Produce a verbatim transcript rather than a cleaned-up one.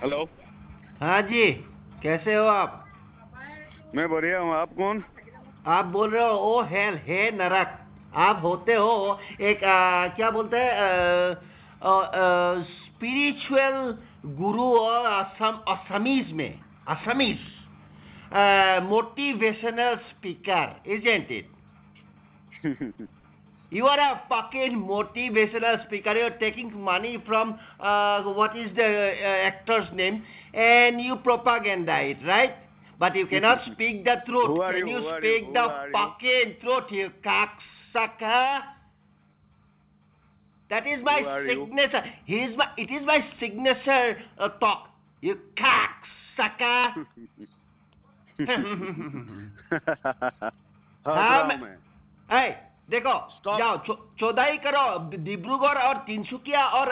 Hello. हाँ जी, कैसे हो आप? मैं बढ़िया हूँ, आप कौन? आप बोल रहे हो ओ हेल हे नरक। आप होते हो एक आ, क्या बोलते हैं स्पिरिचुअल गुरु और असम असमीज में Assamese motivational speaker, isn't it? You are a fucking motivational speaker. You're taking money from uh, what is the uh, actor's name, and you propaganda it, right? But you cannot speak the truth. Who are Can you? you Who are you? speak the Who are you? fucking truth, you cocksucker? That is my Who are you? signature. He is my. It is my signature uh, talk. You cocksucker. हंस हाँ रहा मैं हूँ मैं। ऐ देखो stop. जाओ चो, चौदाई करो डिब्रूगढ़ और तिनसुकिया और